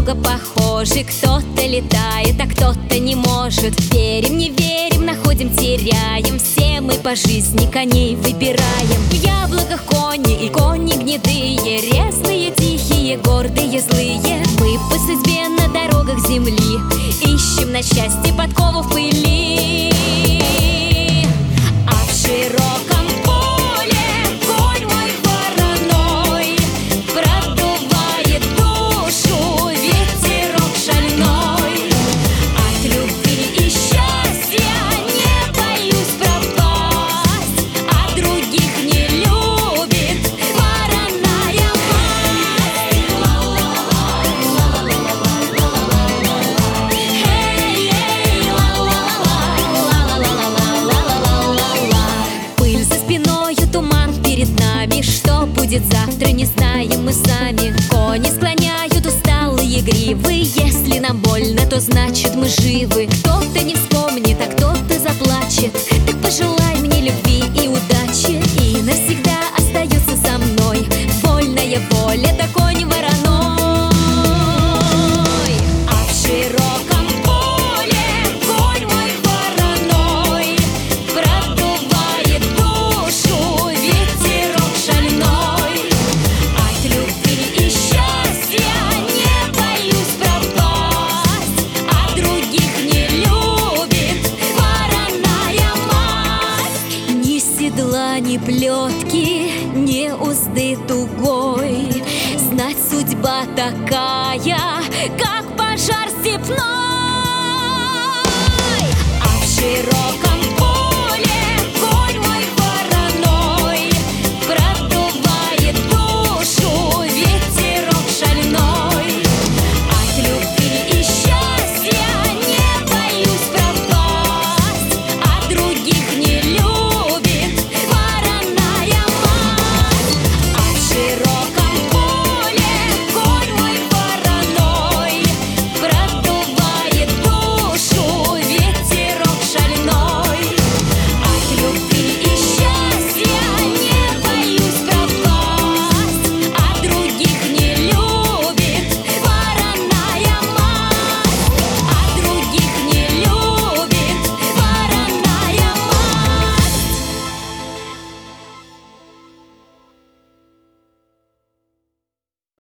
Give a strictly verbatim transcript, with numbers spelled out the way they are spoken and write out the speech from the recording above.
друга похожи. Кто-то летает, а кто-то не может. Верим, не верим, находим, теряем. Все мы по жизни коней выбираем. В яблоках кони и кони гнедые, резные, тихие, гордые, злые. Мы по судьбе на дорогах земли ищем на счастье подкову в пыли. А в широком поле конь мой вороной продувает душу ветерок шальной. От любви и счастья не боюсь пропасть, а других не любит вороная мать. Пыль за спиною, туман перед нами. Что будет завтра, не знаем мы сами. Кони склоняют усталые гривы. Если нам больно, то значит мы живы. Кто-то не вспомнит, а кто-то заплачет. Так пожелай мне любви и удачи, и навсегда остается со мной вольная воля, да конь вороной. А в широком поле конь мой вороной продувает душу ветерок шальной. От любви и счастья не боюсь пропасть, а других не любит вороная мать. Ни седла, ни плетки, ни узды тугой. Знать, судьба такая, как пожар степной. А в широком